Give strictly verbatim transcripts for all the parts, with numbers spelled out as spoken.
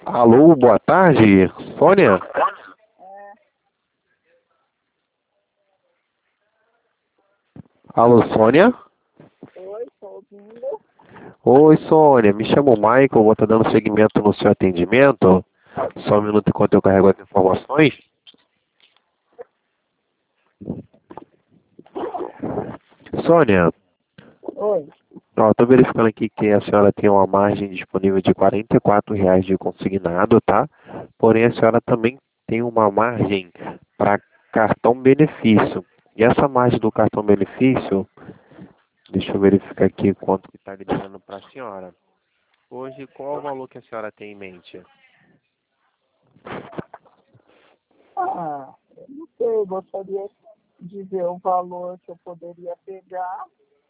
Alô, boa tarde, Sônia? Alô, Sônia? Oi, tô ouvindo. Oi, Sônia, me chamo Michael, vou estar dando seguimento no seu atendimento. Só um minuto enquanto eu carrego as informações. Sônia, Oi. ó, estou verificando aqui que a senhora tem uma margem disponível de quarenta e quatro reais de consignado, tá? Porém, a senhora também tem uma margem para cartão benefício. E essa margem do cartão benefício, deixa eu verificar aqui quanto que está liberando para a senhora. Hoje, qual é o valor que a senhora tem em mente? Ah, eu não sei, gostaria de ver o valor que eu poderia pegar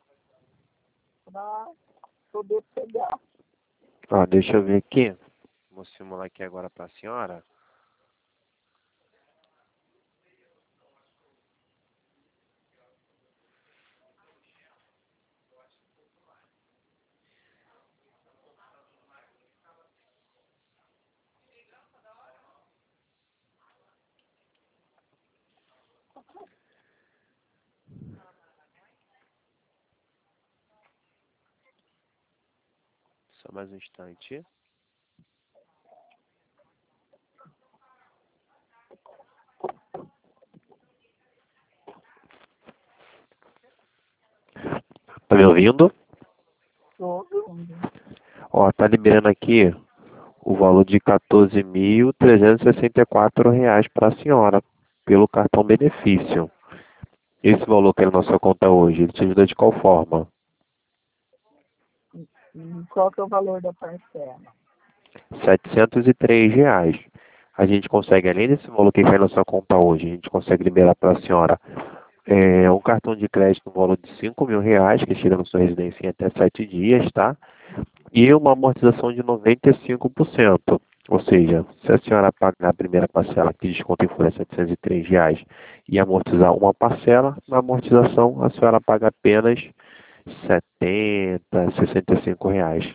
para poder pegar. Ó, deixa eu ver aqui. Vou simular aqui agora para a senhora. Só mais um instante. Tá me ouvindo? Tô ouvindo. Ó, tá liberando aqui o valor de quatorze mil trezentos e sessenta e quatro reais para a senhora, pelo cartão benefício. Esse valor que é na nossa conta hoje, ele te ajuda de qual forma? E qual que é o valor da parcela? setecentos e três reais. A gente consegue, além desse valor que cai na sua conta hoje, a gente consegue liberar para a senhora é, um cartão de crédito no valor de cinco mil reais, que chega na sua residência em até sete dias, tá? E uma amortização de noventa e cinco por cento. Ou seja, se a senhora pagar a primeira parcela, que desconto em folha é setecentos e três reais, e amortizar uma parcela, na amortização a senhora paga apenas setenta, sessenta e cinco reais.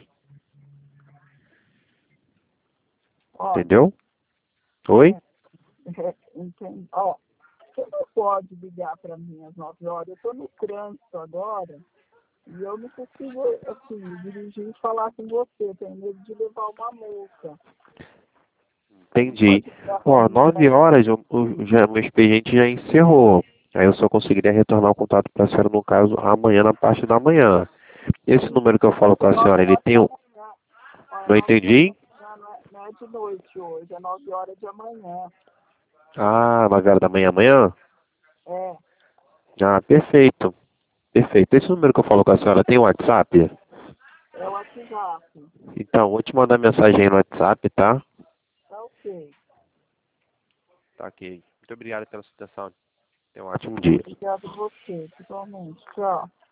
Olha, Entendeu? Oi? é, é, entende? Ó, você não pode ligar para mim às nove horas. Eu estou no trânsito agora e eu não consigo, assim, dirigir e falar com você. Tenho medo de levar uma multa. Você não Entendi. pode ligar para Ó, mim nove às horas, o, o, já, meu expediente já encerrou. Aí eu só conseguiria retornar o contato para a senhora, no caso, amanhã, na parte da manhã. Esse número que eu falo com a nove senhora, ele horas tem da um... manhã. Olha, Não nove horas entendi? da manhã não é, não é de noite hoje, é nove horas de amanhã. Ah, nove horas da manhã amanhã? É, Ah, perfeito. Perfeito. Esse número que eu falo com a senhora tem WhatsApp? é o WhatsApp. Então, vou te mandar mensagem aí no WhatsApp, tá? Tá ok. Tá ok. Muito obrigado pela sua atenção. Tenha um ótimo dia. Obrigado a você, totalmente. Tchau.